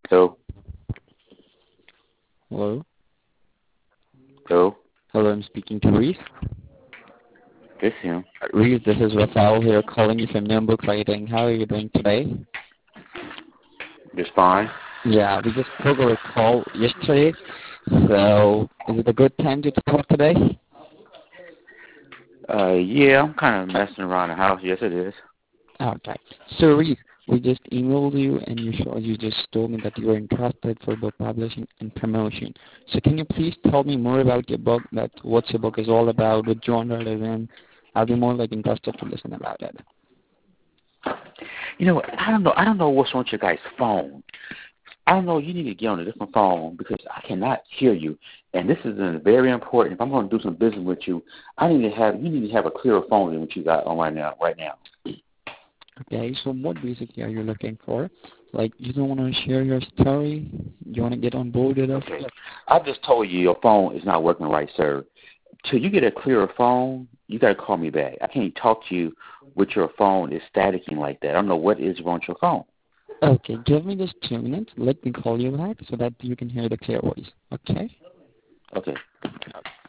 Hello? Hello? Hello? Hello, I'm speaking to Reese. It's him. Reese, this is Rafael here calling you from Nimbook Writing. How are you doing today? Just fine. Yeah, we just spoke over a call yesterday, so is it a good time to talk today? Yeah, I'm kind of messing around the house. Yes, it is. Okay. So Reese, we just emailed you and you just told me that you were interested for book publishing and promotion. So can you please tell me more about your book, that what your book is all about, what genre it is in? I'll be more like interested to listen about it. You know, I don't know what's on your guys' phone. I don't know. You need to get on a different phone because I cannot hear you. And this is very important. If I'm going to do some business with you, you need to have a clearer phone than what you got on right now. Okay, so what basically are you looking for? Like, you don't want to share your story? You want to get on board with us? Okay. I just told you your phone is not working right, sir. Till you get a clearer phone, you got to call me back. I can't talk to you with your phone is staticking like that. I don't know what is wrong with your phone. Okay, give me just 2 minutes. Let me call you back so that you can hear the clear voice. Okay? Okay.